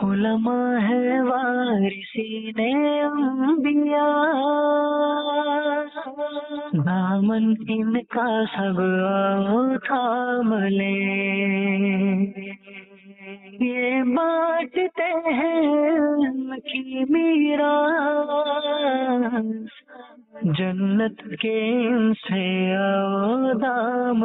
علماء ہے وارثین انبیاء، دامن ان کا سب تھام لے، یہ بانٹتے ہیں علم کی میراث، جنت کے ان سے آؤ دام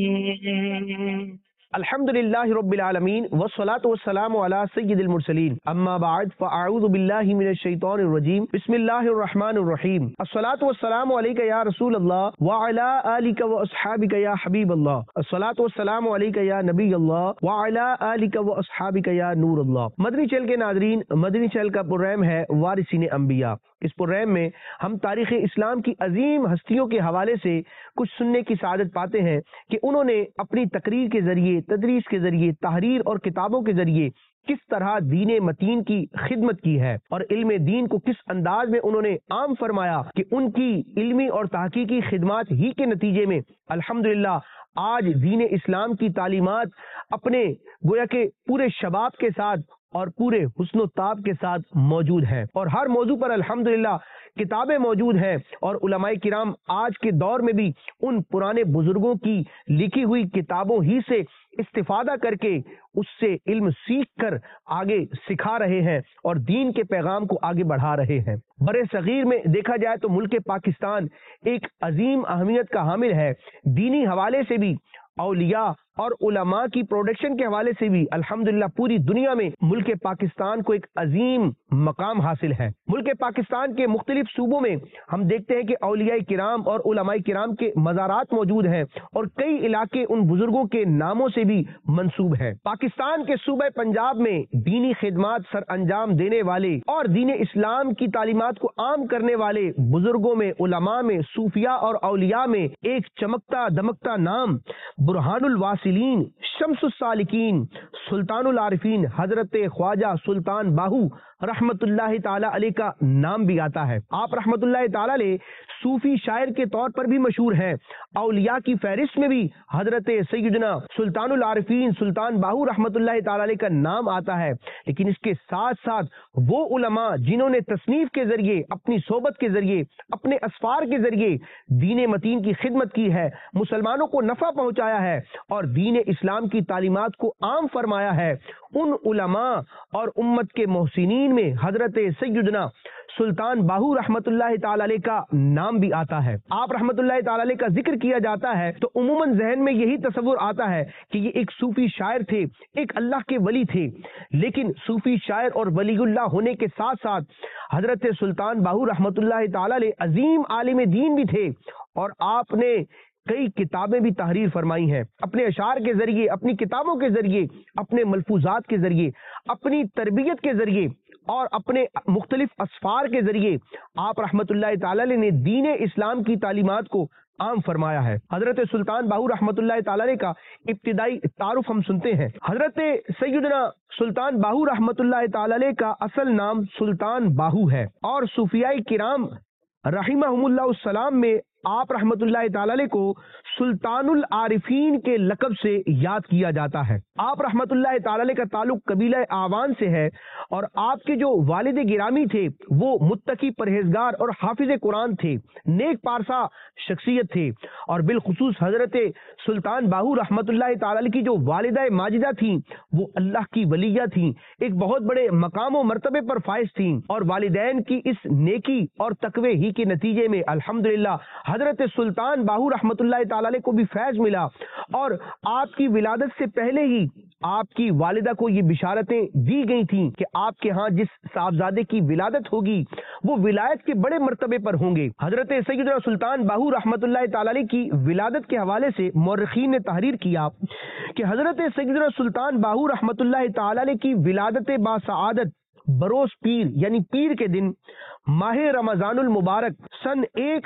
لے۔ الحمدللہ رب العالمین والصلاة والسلام علی سید المرسلین، اما بعد فاعوذ باللہ من الشیطان الرجیم، بسم اللہ الرحمن الرحیم، الصلاة والسلام علیک یا رسول اللہ وعلی آلک واصحابک یا حبیب اللہ، الصلاة والسلام علیک یا نبی اللہ وعلی آلک واصحابک یا نور اللہ۔ مدنی چینل کے ناظرین، مدنی چینل کا پروگرام ہے وارثین انبیاء۔ اس پروگرام میں ہم تاریخ اسلام کی عظیم ہستیوں کے حوالے سے کچھ سننے کی سعادت پاتے ہیں کہ انہوں نے اپنی تقریر کے ذریعے، تدریس کے ذریعے، تحریر اور کتابوں کے ذریعے کس طرح دین متین کی خدمت کی ہے اور علم دین کو کس انداز میں انہوں نے عام فرمایا کہ ان کی علمی اور تحقیقی خدمات ہی کے نتیجے میں الحمدللہ آج دین اسلام کی تعلیمات اپنے گویا کہ پورے شباب کے ساتھ اور پورے حسن و تاب کے ساتھ موجود ہے، اور ہر موضوع پر الحمدللہ کتابیں موجود ہیں، اور علماء کرام آج کے دور میں بھی ان پرانے بزرگوں کی لکھی ہوئی کتابوں ہی سے استفادہ کر کے اس سے علم سیکھ کر آگے سکھا رہے ہیں اور دین کے پیغام کو آگے بڑھا رہے ہیں۔ برِ صغیر میں دیکھا جائے تو ملک پاکستان ایک عظیم اہمیت کا حامل ہے، دینی حوالے سے بھی، اولیاء اور علماء کی پروڈکشن کے حوالے سے بھی الحمدللہ پوری دنیا میں ملک پاکستان کو ایک عظیم مقام حاصل ہے۔ ملک پاکستان کے مختلف صوبوں میں ہم دیکھتے ہیں کہ اولیاء کرام اور علماء کرام کے مزارات موجود ہیں، اور کئی علاقے ان بزرگوں کے ناموں سے بھی منسوب ہیں۔ پاکستان کے صوبہ پنجاب میں دینی خدمات سر انجام دینے والے اور دین اسلام کی تعلیمات کو عام کرنے والے بزرگوں میں، علماء میں، صوفیاء اور اولیاء میں ایک چمکتا دمکتا نام برہان الواصلین، شمس السالکین، سلطان العارفین حضرت خواجہ سلطان باہو رحمت اللہ تعالی علیہ کا نام بھی آتا ہے۔ آپ رحمت اللہ تعالی علیہ صوفی شاعر کے طور پر بھی مشہور ہیں، اولیاء کی فہرست میں بھی حضرت سیدنا سلطان العارفین سلطان باہو رحمت اللہ تعالی علیہ کا نام آتا ہے، لیکن اس کے ساتھ ساتھ وہ علماء جنہوں نے تصنیف کے ذریعے، اپنی صحبت کے ذریعے، اپنے اسفار کے ذریعے دین متین کی خدمت کی ہے، مسلمانوں کو نفع پہنچایا ہے اور دین اسلام کی تعلیمات کو عام فرمایا ہے، ان علماء اور امت کے محسنین میں حضرت سیدنا سلطان باہو رحمت اللہ تعالی علیہ کا نام بھی آتا ہے۔ آپ رحمت اللہ تعالی علیہ کا ذکر کیا جاتا ہے تو عموماً ذہن میں یہی تصور آتا ہے کہ یہ ایک صوفی شاعر تھے، ایک اللہ کے ولی تھے، لیکن صوفی شاعر اور ولی اللہ ہونے کے ساتھ ساتھ حضرت سلطان باہو رحمت اللہ تعالی علیہ عظیم عالم دین بھی تھے، اور آپ نے کئی کتابیں بھی تحریر فرمائی ہیں اپنے اشعار کے ذریعے، اپنی کتابوں کے ذریعے، اپنے ملفوظات کے ذریعے، اپنی تربیت کے ذریعے اور اپنے مختلف اسفار کے ذریعے آپ رحمت اللہ تعالی نے دین اسلام کی تعلیمات کو عام فرمایا ہے۔ حضرت سلطان باہو رحمت اللہ تعالی کا ابتدائی تعارف ہم سنتے ہیں۔ حضرت سیدنا سلطان باہو رحمت اللہ تعالی کا اصل نام سلطان باہو ہے، اور صوفیاء کرام رحمہم اللہ السلام میں آپ رحمت اللہ تعالی کو سلطان العارفین کے لقب سے یاد کیا جاتا ہے۔ آپ رحمت اللہ تعالی کا تعلق قبیلہ آوان سے ہے، اور آپ کے جو والد گرامی تھے وہ متقی پرہیزگار اور حافظ قرآن تھے، نیک پارسا شخصیت تھے، اور بالخصوص حضرت سلطان باہو رحمت اللہ تعالی کی جو والدہ ماجدہ تھیں وہ اللہ کی ولیہ تھیں، ایک بہت بڑے مقام و مرتبے پر فائز تھیں، اور والدین کی اس نیکی اور تقوی ہی کے نتیجے میں الحمدللہ حضرت سلطان باہو رحمت اللہ تعالی کو بھی فیض ملا، اور آپ کی ولادت سے پہلے ہی آپ کی والدہ کو یہ بشارتیں دی گئی تھیں کہ آپ کے ہاں جس صاحبزادے کی ولادت ہوگی وہ ولایت کے بڑے مرتبے پر ہوں گے۔ حضرت سیدنا سلطان باہو رحمت اللہ تعالی کی ولادت کے حوالے سے مورخین نے تحریر کیا کہ حضرت سیدنا سلطان باہو رحمت اللہ تعالی کی ولادت باسعادت بروز پیر یعنی پیر کے دن ماہ رمضان المبارک سن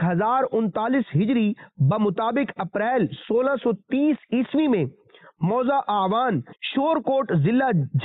1039 ہجری بمطابق اپریل 1630 عیسوی میں موضع آوان شور کوٹ ضلع جھنگ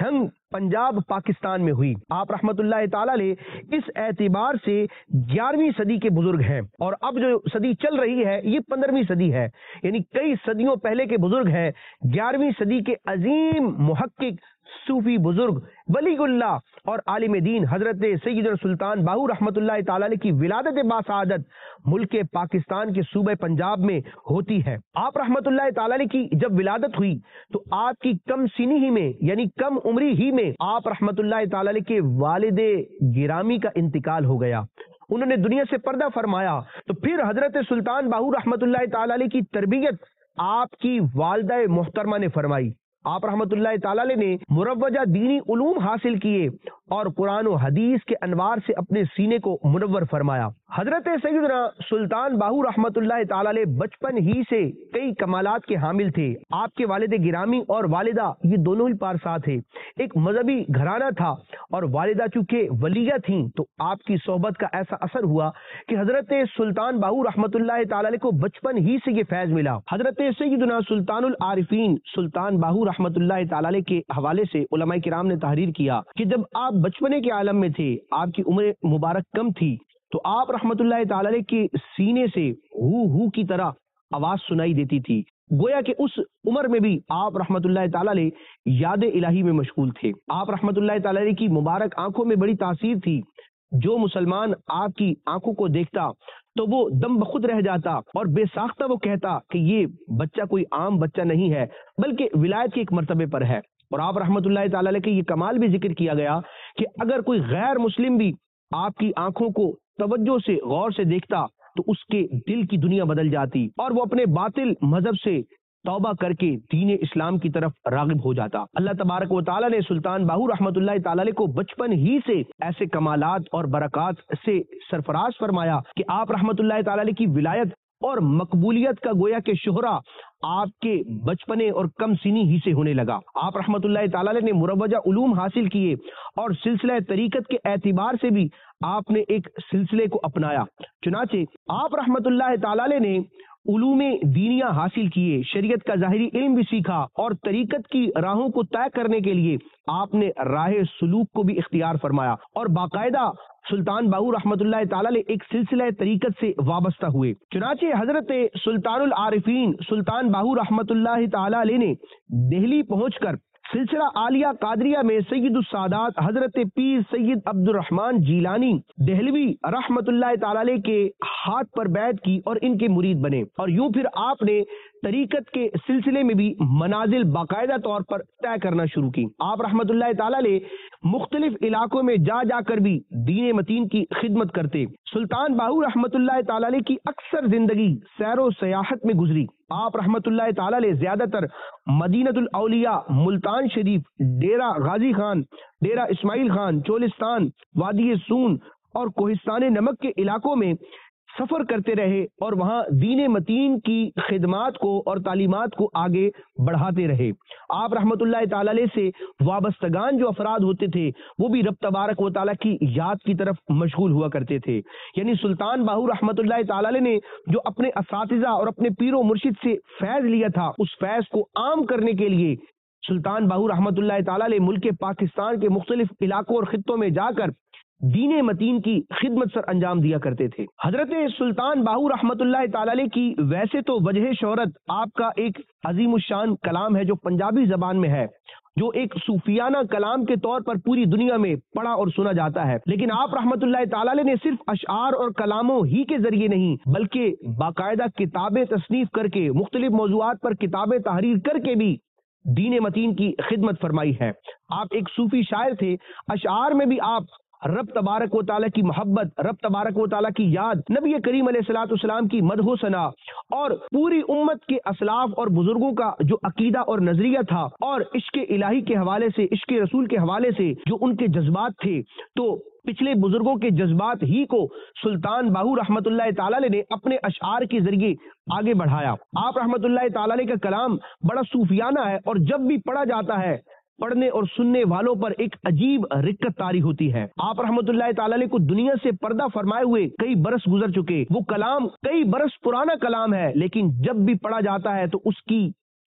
پنجاب پاکستان میں ہوئی۔ آپ رحمت اللہ تعالی علیہ اس اعتبار سے 11ویں صدی کے بزرگ ہیں، اور اب جو صدی چل رہی ہے یہ 15ویں صدی ہے، یعنی کئی صدیوں پہلے کے بزرگ ہیں۔ 11ویں صدی کے عظیم محقق، صوفی بزرگ، ولی اللہ اور عالم دین حضرت سیدنا سلطان باہو رحمت اللہ تعالی علیہ کی ولادت باسعادت ملک پاکستان کے صوبہ پنجاب میں ہوتی ہے۔ آپ رحمت اللہ تعالی علیہ کی جب ولادت ہوئی تو آپ کی کم سنی ہی میں، یعنی کم عمری ہی میں، آپ رحمت اللہ تعالی علیہ کے والد گرامی کا انتقال ہو گیا، انہوں نے دنیا سے پردہ فرمایا۔ تو پھر حضرت سلطان باہو رحمت اللہ تعالی علیہ کی تربیت آپ کی والدہ محترمہ نے فرمائی۔ آپ رحمت اللہ تعالی علیہ نے مروجہ دینی علوم حاصل کیے اور قرآن و حدیث کے انوار سے اپنے سینے کو منور فرمایا۔ حضرت سیدنا سلطان باہو رحمت اللہ تعالی علیہ بچپن ہی سے کئی کمالات کے حامل تھے۔ آپ کے والد گرامی اور والدہ یہ دونوں ہی پارسا تھے، ایک مذہبی گھرانہ تھا، اور والدہ چونکہ ولیہ تھیں تو آپ کی صحبت کا ایسا اثر ہوا کہ حضرت سلطان باہو رحمت اللہ تعالی علیہ کو بچپن ہی سے یہ فیض ملا۔ حضرت سیدنا سلطان العارفین سلطان باہو رحمت اللہ تعالی علیہ کے حوالے سے علماء کرام نے تحریر کیا کہ جب آپ بچپنے کے عالم میں تھے، آپ کی عمر مبارک کم تھی، تو آپ رحمت اللہ تعالی علیہ کے سینے سے ہو کی طرح آواز سنائی دیتی تھی، گویا کہ اس عمر میں بھی آپ رحمت اللہ تعالی علیہ یاد الہی میں مشغول تھے۔ آپ رحمت اللہ تعالی علیہ کی مبارک آنکھوں میں بڑی تاثیر تھی، جو مسلمان آپ کی آنکھوں کو دیکھتا تو وہ دم بخود رہ جاتا اور بے ساختہ وہ کہتا کہ یہ بچہ کوئی عام بچہ نہیں ہے بلکہ ولایت کے ایک مرتبے پر ہے۔ اور آپ رحمت اللہ تعالی علیہ کے یہ کمال بھی ذکر کیا گیا کہ اگر کوئی غیر مسلم بھی آپ کی آنکھوں کو توجہ سے غور سے دیکھتا تو اس کے دل کی دنیا بدل جاتی اور وہ اپنے باطل مذہب سے توبہ کر کے دین اسلام کی طرف راغب ہو جاتا۔ اللہ تبارک و تعالی نے سلطان باہو رحمت اللہ تعالی علیہ کو بچپن ہی سے ایسے کمالات اور برکات سے سرفراز فرمایا کہ آپ رحمت اللہ تعالی علیہ کی ولایت اور مقبولیت کا گویا کہ شہرہ آپ کے بچپنے اور کم سنی ہی سے ہونے لگا۔ آپ رحمت اللہ تعالی علیہ نے مروجہ علوم حاصل کیے اور سلسلہ طریقت کے اعتبار سے بھی آپ نے ایک سلسلے کو اپنایا۔ چنانچہ آپ رحمت اللہ تعالی علیہ نے علوم دینیہ حاصل کیے، شریعت کا ظاہری علم بھی سیکھا، اور طریقت کی راہوں کو طے کرنے کے لیے آپ نے راہ سلوک کو بھی اختیار فرمایا، اور باقاعدہ سلطان باہو رحمت اللہ تعالی علیہ ایک سلسلہ طریقت سے وابستہ ہوئے۔ چنانچہ حضرت سلطان العارفین سلطان باہو رحمت اللہ تعالی علیہ نے دہلی پہنچ کر سلسلہ عالیہ قادریہ میں سید السادات حضرت پیر سید عبد الرحمن جیلانی دہلوی رحمت اللہ تعالی علیہ کے ہاتھ پر بیعت کی اور ان کے مرید بنے، اور یوں پھر آپ نے طریقت کے سلسلے میں بھی منازل باقاعدہ طور پر طے کرنا شروع کی۔ آپ رحمت اللہ تعالی علیہ مختلف علاقوں میں جا جا کر بھی دین متین کی خدمت کرتے۔ سلطان باہو رحمت اللہ تعالی علیہ کی اکثر زندگی سیر و سیاحت میں گزری۔ آپ رحمت اللہ تعالی علیہ زیادہ تر مدینۃ الاولیاء، ملتان شریف، ڈیرہ غازی خان، ڈیرہ اسماعیل خان، چولستان، وادی سون اور کوہستان نمک کے علاقوں میں سفر کرتے رہے اور وہاں دین متین کی خدمات کو اور تعلیمات کو آگے بڑھاتے رہے۔ آپ رحمت اللہ تعالی علیہ سے وابستگان جو افراد ہوتے تھے وہ بھی رب تبارک و تعالیٰ کی یاد کی طرف مشغول ہوا کرتے تھے، یعنی سلطان باہو رحمت اللہ تعالی علیہ نے جو اپنے اساتذہ اور اپنے پیر و مرشد سے فیض لیا تھا، اس فیض کو عام کرنے کے لیے سلطان باہو رحمت اللہ تعالی علیہ ملک پاکستان کے مختلف علاقوں اور خطوں میں جا کر دین متین کی خدمت سر انجام دیا کرتے تھے۔ حضرت سلطان باہو رحمت اللہ تعالی علیہ کی ویسے تو وجہ شہرت آپ کا ایک عظیم الشان کلام ہے جو پنجابی زبان میں ہے، جو ایک صوفیانہ کلام کے طور پر پوری دنیا میں پڑھا اور سنا جاتا ہے، لیکن آپ رحمت اللہ تعالی علیہ نے صرف اشعار اور کلاموں ہی کے ذریعے نہیں بلکہ باقاعدہ کتابیں تصنیف کر کے، مختلف موضوعات پر کتابیں تحریر کر کے بھی دین متین کی خدمت فرمائی ہے۔ آپ ایک صوفی شاعر تھے، اشعار میں بھی آپ رب تبارک و تعالیٰ کی محبت، رب تبارک و تعالیٰ کی یاد، نبی کریم علیہ الصلوۃ والسلام کی مدح و ثنا اور پوری امت کے اسلاف اور بزرگوں کا جو عقیدہ اور نظریہ تھا اور عشق الہی کے حوالے سے، عشق رسول کے حوالے سے جو ان کے جذبات تھے، تو پچھلے بزرگوں کے جذبات ہی کو سلطان باہو رحمت اللہ تعالی علیہ نے اپنے اشعار کے ذریعے آگے بڑھایا۔ آپ رحمت اللہ تعالی علیہ کا کلام بڑا صوفیانہ ہے اور جب بھی پڑھا جاتا ہے پڑھنے اور سننے والوں پر ایک عجیب رقت طاری ہوتی ہے۔ آپ رحمت اللہ تعالی علیہ کو دنیا سے پردہ فرمائے ہوئے کئی برس گزر چکے، وہ کلام کئی برس پرانا کلام ہے، لیکن جب بھی پڑھا جاتا ہے تو اس کی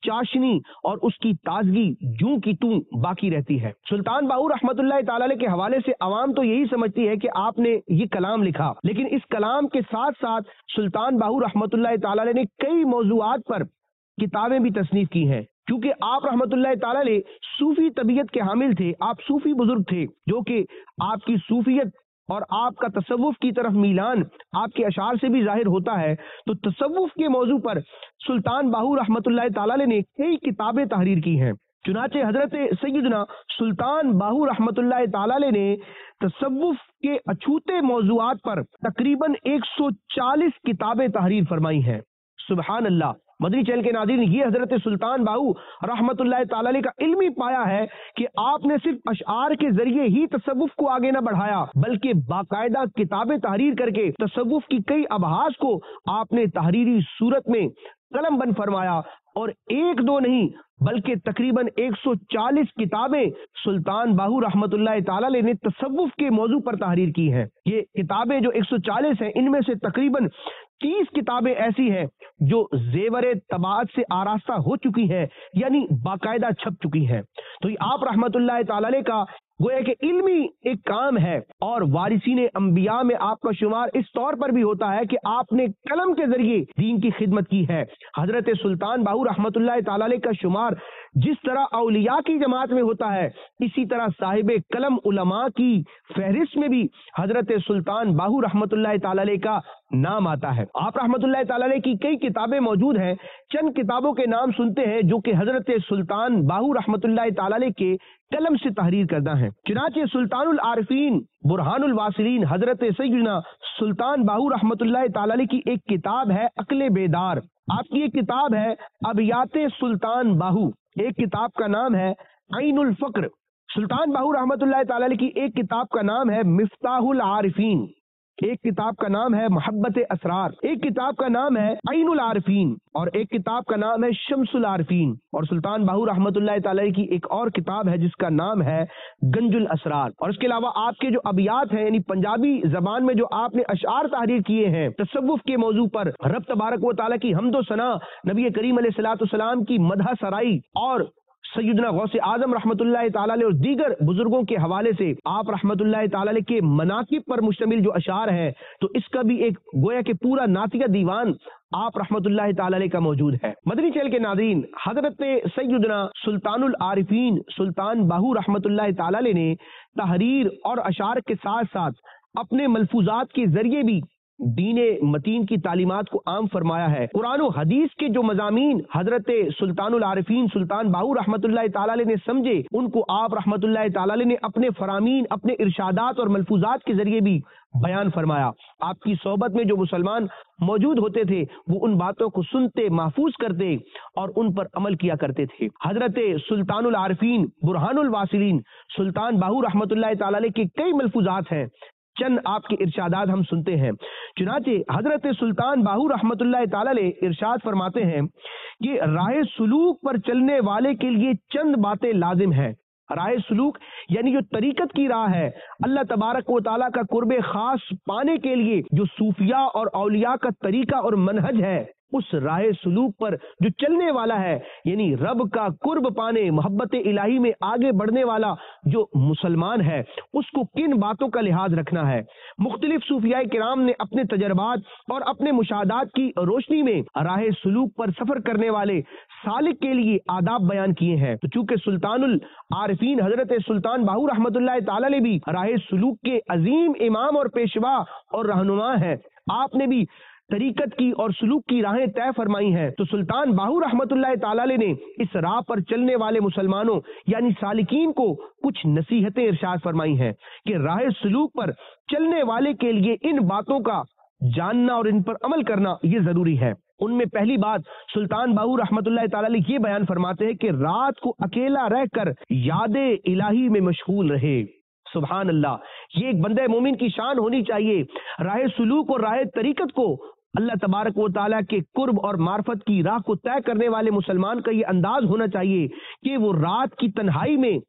चाशनी और उसकी ताजगी जूं की तूं बाकी रहती है। सुल्तान बाहू रहमतुल्लाह ताला अलैह के हवाले से आवाम तो यही समझती है कि आपने ये कलाम लिखा, लेकिन इस कलाम के साथ साथ सुल्तान बाहू रहमतुल्लाह ताला अलैह ने कई मौजूआत पर किताबें भी तसनीफ की हैं। क्योंकि आप रहमतुल्लाह ताला अलैह सूफी तबीयत के हामिल थे, आप सूफी बुजुर्ग थे, जो कि आपकी सूफियत और आपका तसव्वुफ की तरफ मीलान आपके अशार से भी जाहिर होता है। तो तसव्वुफ के मौजू पर सुल्तान बाहू रहमतुल्लाह ताला अलैह ने कई किताबें तहरीर की हैं। चुनाचे हजरत सैयदना सुल्तान बाहू रहमतुल्लाह ताला अलैह ने तसव्वुफ के अछूते मौजूआत पर तकरीबन 140 किताबें तहरीर फरमाई हैं। सुभान अल्लाह। मदनी चैनल के नाज़रीन, ये हजरत सुल्तान बाहू रहमतुल्लाह ताला अलैह का इल्मी पाया है कि आपने सिर्फ अशआर के जरिए ही तसव्वुफ को आगे न बढ़ाया, बल्कि बाकायदा किताबें तहरीर करके तसव्वुफ की कई अबहास को आपने तहरीरी सूरत में कलम बंद फरमाया। और एक दो नहीं बल्कि तकरीबन 140 किताबें सुल्तान बाहू रहमतुल्लाह ताला अलैह ने तसव्वुफ के मौजू पर तहरीर की हैं। ये किताबें जो 140 हैं, इनमें से तकरीबन 30 किताबें ऐसी हैं जो जेवरे तबाअत से आरास्ता हो चुकी हैं, यानी बाकायदा छप चुकी हैं। तो ये आप रहमतुल्लाह ताला अलैह का गोया कि इल्मी एक काम है, और वारिसीन अंबिया में आपका शुमार इस तौर पर भी होता है कि आपने कलम के जरिए दीन की खिदमत की है। हजरत सुल्तान बाहू रहमतुल्लाह ताला अलैह का शुमार जिस तरह औलिया की जमात में होता है, इसी तरह साहिबे कलम उलमा की फहरिस्त में भी हजरत सुल्तान बाहू रहमतुल्लाह ताला अलैह का नाम आता है। आप रहमतुल्लाह ताला अलैह की कई किताबें मौजूद हैं। चंद किताबों के नाम सुनते हैं जो कि हजरत सुल्तान बाहू रहमतुल्लाह ताला अलैह के कलम से तहरीर करना है। चुनाचे सुल्तानुल आरिफीन बुरहानुल वासिलीन हजरत सैयदना सुल्तान बाहू रहमतुल्लाह ताला अलैह की एक किताब है अक्ले बेदार। आपकी एक किताब है अबियाते सुल्तान बाहू। एक किताब का नाम है ऐनुल फक्र। सुल्तान बाहू रहमतुल्लाह ताला अलैह की एक किताब का नाम है मिफ्ताहुल आरिफीन। एक किताब का नाम है मोहब्बत असरार। एक किताब का नाम है ऐनुल आरिफीन, और एक किताब का नाम है शम्सुल आरिफीन। और सुल्तान बाहू रहमतुल्लाह ताला अलैह की एक और किताब है जिसका नाम है गंजुल असरार। और इसके अलावा आपके जो अबियात हैं, यानी पंजाबी जबान में जो आपने अशआर तहरीर किए हैं तसव्वुफ के मौजू पर, रब तबारक व तआला की हम्दो सना, नबी करीम अलैहिस्सलातु वस्सलाम की मदह सराई और सैयदना गौसे आजम रहमतुल्लाह ताला अलैह और दीगर बुजुर्गों के हवाले से आप रहमतुल्लाह ताला अलैह के मनाकिब पर मुश्तमिल जो अशार है, तो इसका भी एक गोया के पूरा नातिया दीवान आप रहमतुल्लाह ताला अलैह का मौजूद है। मदनी चैनल के नाज़रीन, हजरत सैयदना सुल्तानुल आरिफीन सुल्तान बाहू रहमतुल्लाह ताला अलैह ने तहरीर और अशार के साथ साथ अपने मलफूजात के जरिए भी दीन मतीन की तालीमात को आम फरमाया है। कुरान और हदीस के जो मज़ामीन हजरत सुल्तानुल आरिफीन सुल्तान बाहू रहमतुल्लाह ताला अलैह ने समझे, उनको आप रहमतुल्लाह ताला अलैह ने अपने फरामीन, अपने इरशादात और मलफूजात के जरिए भी बयान फरमाया। आपकी सोहबत में जो मुसलमान मौजूद होते थे वो उन बातों को सुनते, महफूज करते और उन पर अमल किया करते थे। हजरत सुल्तानुल आरिफीन बुरहानुल वासिलीन सुल्तान बाहू रहमतुल्लाह ताला अलैह के कई मलफूजात हैं, चंद आपके इरशादात हम सुनते हैं। चुनाचे हजरत सुल्तान बाहू रहमतुल्लाह ताला अलैह इरशाद फरमाते हैं कि राह सुलूक पर चलने वाले के लिए चंद बातें लाजिम है। राह सुलूक यानी जो तरीकत की राह है, अल्लाह तबारक व तआला का कुर्बे खास पाने के लिए जो सूफिया और औलिया का तरीका और मनहज है, उस राह सुलूक पर जो चलने वाला है, यानी रब का कुर्ब पाने, मोहब्बत इलाही में आगे बढ़ने वाला जो मुसलमान है, उसको किन बातों का लिहाज रखना है। मुख्तलिफ सूफिया किराम ने अपने तजर्बात और अपने मुशाहदात की रोशनी में राह सुलूक पर सफर करने वाले सालिक के लिए आदाब बयान किए हैं। तो चूंकि सुल्तानुल आरिफीन हजरत सुल्तान बाहू रहमतुल्लाह ताला अलैह भी राह सुलूक के अजीम इमाम और पेशवा और रहनुमा है, आपने भी तरीकत की और सुलूक की राहें तय फरमाई हैं। तो सुल्तान बाहू रहमतुल्लाह ताला अलैह ने इस राह पर चलने वाले मुसलमानों यानी सालिकीन को कुछ नसीहतें इरशाद फरमाई हैं कि राह सुलूक पर चलने वाले के लिए इन बातों का जानना और इन पर अमल करना ये जरूरी है। उनमें पहली बात सुल्तान बाहू रहमतुल्लाह ताला अलैह ये बयान फरमाते हैं कि रात को अकेला रहकर यादे इलाही में मशगूल रहे। सुभान अल्लाह, ये एक बंदे मोमिन की शान होनी चाहिए। राह सुलूक और राह तरीकत को अल्लाह तबारक व तआला के कुर्ब और मार्फत की राह को तय करने वाले मुसलमान का ये अंदाज होना चाहिए कि वो रात की तन्हाई में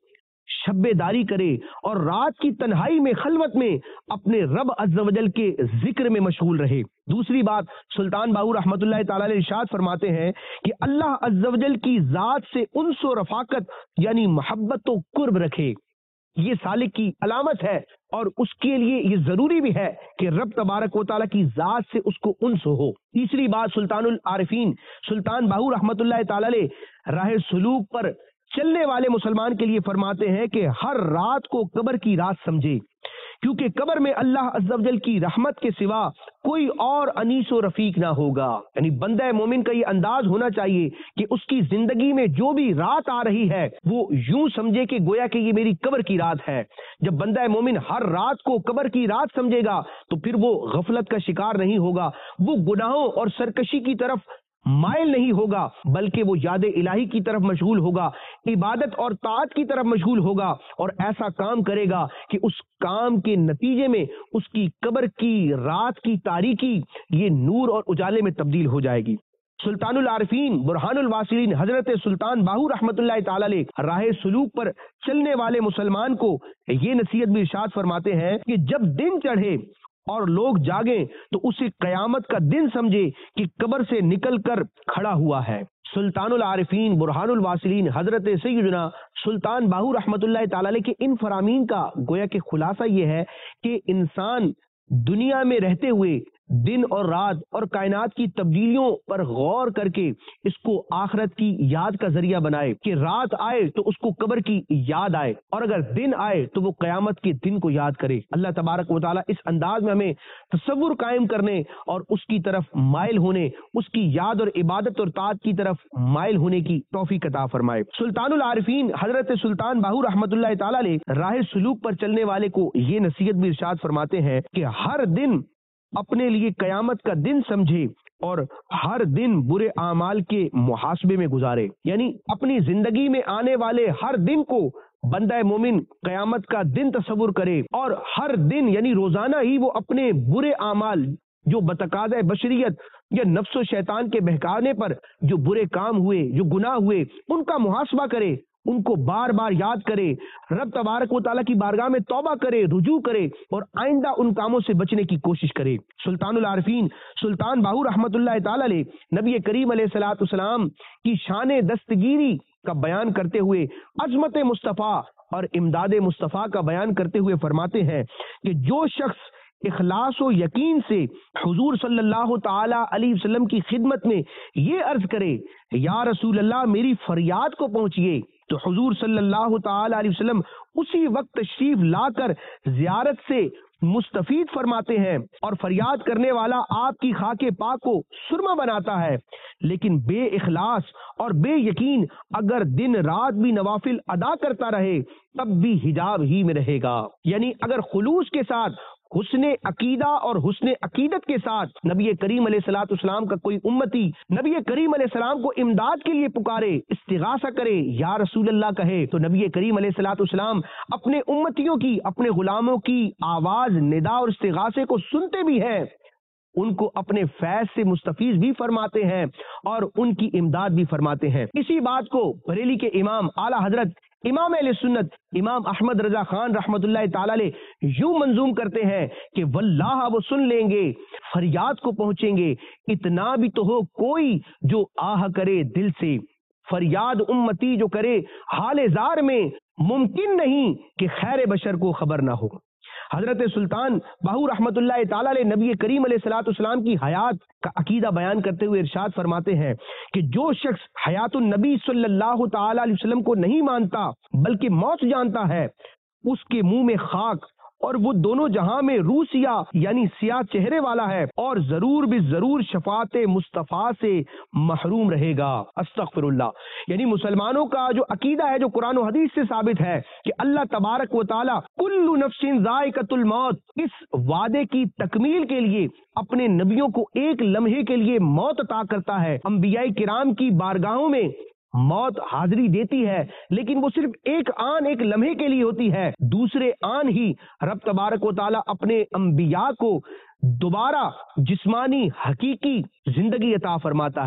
شب داری کرے اور رات کی تنہائی میں خلوت میں اپنے رب عز و جل کے ذکر میں مشغول رہے۔ دوسری بات، سلطان باہو رحمۃ اللہ تعالی علیہ ارشاد فرماتے ہیں کہ اللہ عز و جل کی ذات سے انس و رفاقت یعنی محبت و قرب رکھے، یہ سالک کی علامت ہے، اور اس کے لیے یہ ضروری بھی ہے کہ رب تبارک و تعالیٰ کی ذات سے اس کو انس ہو۔ تیسری بات، سلطان العارفین سلطان باہو رحمۃ اللہ تعالی علیہ راہ سلوک پر چلنے والے مسلمان کے لیے فرماتے ہیں کہ ہر رات کو قبر کی رات سمجھے، کیونکہ قبر میں اللہ عز و جل کی رحمت کے سوا کوئی اور انیس و رفیق نہ ہوگا۔ یعنی بندہ مومن کا یہ انداز ہونا چاہیے کہ اس کی زندگی میں جو بھی رات آ رہی ہے وہ یوں سمجھے کہ گویا کہ یہ میری قبر کی رات ہے۔ جب بندہ مومن ہر رات کو قبر کی رات سمجھے گا تو پھر وہ غفلت کا شکار نہیں ہوگا، وہ گناہوں اور سرکشی کی طرف مائل نہیں ہوگا، بلکہ وہ یاد الہی کی طرف مشغول ہوگا، عبادت اور طاعت کی طرف مشغول ہوگا، اور ایسا کام کرے گا کہ اس کام کے نتیجے میں اس کی قبر کی رات کی تاریکی یہ نور اور اجالے میں تبدیل ہو جائے گی۔ سلطان العارفین برہان الواصلین حضرت سلطان باہو رحمۃ اللہ تعالی علیہ راہ سلوک پر چلنے والے مسلمان کو یہ نصیحت بھی ارشاد فرماتے ہیں کہ جب دن چڑھے اور لوگ جاگیں تو اسے قیامت کا دن سمجھے کہ قبر سے نکل کر کھڑا ہوا ہے۔ سلطان العارفین برہان الواصلین حضرت سیدنا سلطان باہو رحمۃ اللہ تعالی علیہ کے ان فرامین کا گویا کہ خلاصہ یہ ہے کہ انسان دنیا میں رہتے ہوئے دن اور رات اور کائنات کی تبدیلیوں پر غور کر کے اس کو آخرت کی یاد کا ذریعہ بنائے، کہ رات آئے تو اس کو قبر کی یاد آئے، اور اگر دن آئے تو وہ قیامت کے دن کو یاد کرے۔ اللہ تبارک و تعالیٰ اس انداز میں ہمیں تصور قائم کرنے اور اس کی طرف مائل ہونے، اس کی یاد اور عبادت اور طاعت کی طرف مائل ہونے کی توفیق عطا فرمائے۔ سلطان العارفین حضرت سلطان باہو رحمۃ اللہ تعالی علیہ راہ سلوک پر چلنے والے کو یہ نصیحت بھی ارشاد فرماتے ہیں کہ ہر دن اپنے لیے قیامت کا دن سمجھے اور ہر دن برے اعمال کے محاسبے میں گزارے، یعنی اپنی زندگی میں آنے والے ہر دن کو بندہ مومن قیامت کا دن تصور کرے، اور ہر دن یعنی روزانہ ہی وہ اپنے برے اعمال جو بتقاضۂ بشریت یا نفس و شیطان کے بہکانے پر جو برے کام ہوئے، جو گناہ ہوئے، ان کا محاسبہ کرے، ان کو بار بار یاد کرے، رب تبارک و تعالیٰ کی بارگاہ میں توبہ کرے، رجوع کرے، اور آئندہ ان کاموں سے بچنے کی کوشش کرے۔ سلطان العارفین سلطان باہو رحمۃ اللہ تعالی علیہ نبی کریم علیہ الصلوۃ والسلام کی شان دستگیری کا بیان کرتے ہوئے، عظمت مصطفیٰ اور امداد مصطفیٰ کا بیان کرتے ہوئے فرماتے ہیں کہ جو شخص اخلاص و یقین سے حضور صلی اللہ تعالی علیہ وسلم کی خدمت میں یہ عرض کرے یا رسول اللہ میری فریاد کو پہنچیے، تو حضور صلی اللہ تعالی علیہ وسلم اسی وقت تشریف لا کر زیارت سے مستفید فرماتے ہیں، اور فریاد کرنے والا آپ کی خاک پاک کو سرما بناتا ہے۔ لیکن بے اخلاص اور بے یقین اگر دن رات بھی نوافل ادا کرتا رہے تب بھی حجاب ہی میں رہے گا، یعنی اگر خلوص کے ساتھ، حسن عقیدہ اور حسن عقیدت کے ساتھ نبی کریم علیہ الصلوۃ والسلام کا کوئی امتی نبی کریم علیہ السلام کو امداد کے لیے پکارے، استغاثہ کرے، یا رسول اللہ کہے، تو نبی کریم علیہ الصلوۃ والسلام اپنے امتیوں کی، اپنے غلاموں کی آواز ندا اور استغاثے کو سنتے بھی ہیں، ان کو اپنے فیض سے مستفیض بھی فرماتے ہیں اور ان کی امداد بھی فرماتے ہیں۔ اسی بات کو بریلی کے امام اعلیٰ حضرت امام اہل سنت امام احمد رضا خان رحمۃ اللہ تعالی علیہ یوں منظوم کرتے ہیں کہ واللہ وہ سن لیں گے، فریاد کو پہنچیں گے، اتنا بھی تو ہو کوئی جو آہ کرے دل سے، فریاد امتی جو کرے حال زار میں، ممکن نہیں کہ خیر بشر کو خبر نہ ہو۔ حضرت سلطان باہو رحمۃ اللہ تعالی علیہ نبی کریم علیہ الصلوۃ والسلام کی حیات کا عقیدہ بیان کرتے ہوئے ارشاد فرماتے ہیں کہ جو شخص حیات النبی صلی اللہ تعالی علیہ وسلم کو نہیں مانتا بلکہ موت جانتا ہے، اس کے منہ میں خاک اور وہ دونوں جہاں میں روح سیاہ یعنی سیاہ چہرے والا ہے، اور ضرور بھی ضرور شفاعت مصطفیٰ سے محروم رہے گا۔ استغفر اللہ۔ یعنی مسلمانوں کا جو عقیدہ ہے، جو قرآن و حدیث سے ثابت ہے کہ اللہ تبارک و تعالی کل نفس ذائقۃ الموت، اس وعدے کی تکمیل کے لیے اپنے نبیوں کو ایک لمحے کے لیے موت عطا کرتا ہے۔ انبیاء کرام کی بارگاہوں میں موت حاضری دیتی ہے، لیکن وہ صرف ایک آن، ایک لمحے کے لیے ہوتی ہے، دوسرے آن ہی رب تبارک و تعالی اپنے انبیاء کو دوبارہ جسمانی حقیقی زندگی عطا فرماتا ہے۔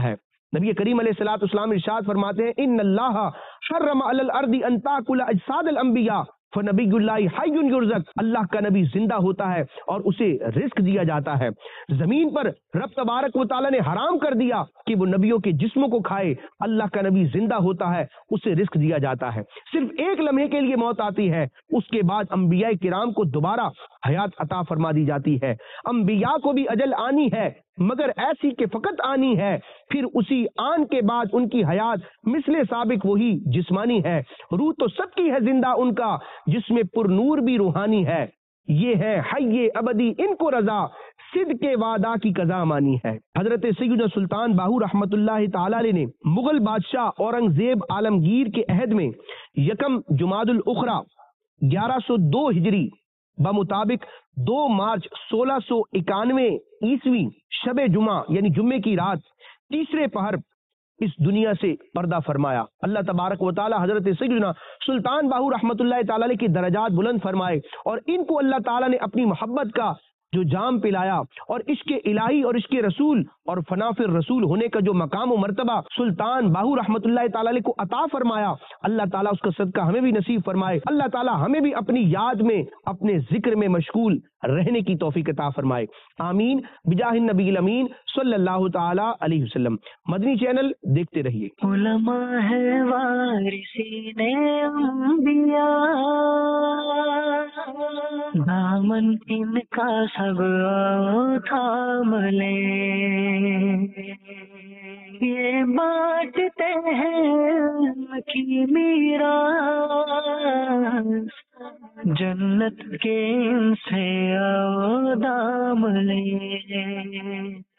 نبی کریم علیہ الصلوۃ والسلام ارشاد فرماتے ہیں ان اللہ حرم علی الارض ان تاکل اجساد الانبیاء فنبی اللہ حی یرزق، اللہ کا نبی زندہ ہوتا ہے اور اسے رزق دیا جاتا ہے۔ زمین پر رب تبارک و تعالیٰ نے حرام کر دیا کہ وہ نبیوں کے جسموں کو کھائے، اللہ کا نبی زندہ ہوتا ہے، اسے رزق دیا جاتا ہے۔ صرف ایک لمحے کے لیے موت آتی ہے، اس کے بعد انبیاء کرام کو دوبارہ حیات عطا فرما دی جاتی ہے۔ انبیاء کو بھی اجل آنی ہے، مگر ایسی کہ فقط آنی ہے، پھر اسی آن کے بعد ان کی حیات مثل سابق وہی جسمانی ہے، روح تو سب کی ہے زندہ ان کا، جس میں پر نور بھی روحانی ہے، یہ ہے حی ابدی ان کو رضا، صدق وعدہ کی قضا مانی ہے۔ حضرت سیدنا سلطان باہو رحمت اللہ تعالی علیہ نے مغل بادشاہ اورنگزیب عالمگیر کے عہد میں یکم جمادی الاخری 1102 ہجری بمطابق 2 مارچ 1691 عیسوی شب جمعہ یعنی جمعے کی رات تیسرے پہر اس دنیا سے پردہ فرمایا۔ اللہ تبارک و تعالی حضرت سیدنا سلطان باہو رحمت اللہ تعالی علیہ کی درجات بلند فرمائے اور ان کو اللہ تعالی نے اپنی محبت کا جو جام پلایا اور عشق الہی اور عشق رسول اور فنافر رسول ہونے کا جو مقام و مرتبہ سلطان باہو رحمت اللہ تعالی علیہ کو عطا فرمایا، اللہ تعالیٰ اس کا صدقہ ہمیں بھی نصیب فرمائے۔ اللہ تعالیٰ ہمیں بھی اپنی یاد میں اپنے ذکر میں مشغول رہنے کی توفیق عطا فرمائے، آمین بجاہ النبی الامین صلی اللہ تعالی علیہ وسلم۔ مدنی چینل دیکھتے رہیے۔ علماء ہے وارثین انبیاء، دامن ان کا سب تھام لے، یہ بانٹتے ہیں علم کی میراث، جنت کے ان سے آؤ دام لے۔